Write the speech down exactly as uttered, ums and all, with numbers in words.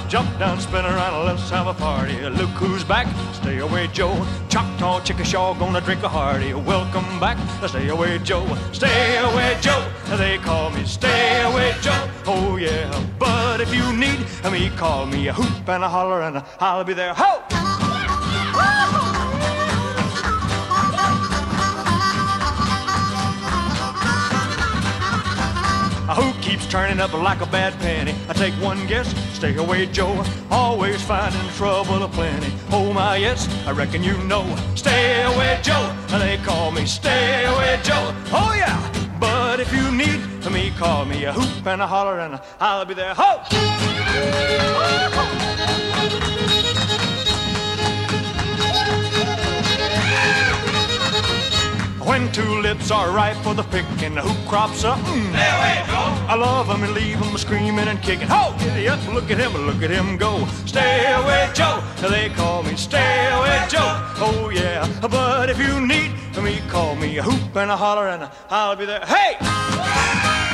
jump down, spin around, let's have a party. Look who's back, stay away Joe. Choctaw, Chickasaw, gonna drink a hearty. Welcome back, stay away Joe. Stay away Joe, they call me Stay Away Joe. Oh yeah, but if you need me, call me a hoop and a holler and I'll be there. Ho! Who keeps turning up like a bad penny? I take one guess, stay away Joe. Always finding trouble aplenty. Oh my yes, I reckon you know. Stay away Joe, they call me Stay Away Joe. Oh yeah, but if you need me, call me a hoop and a holler and I'll be there. Ho! When tulips are ripe for the picking, who crops up? Mm. Stay away, Joe. I love them and leave them screaming and kicking. Oh, giddy up, look at him, look at him go. Stay away, Joe. They call me Stay Away Joe. Oh yeah, but if you need me, call me a hoop and a holler and I'll be there. Hey!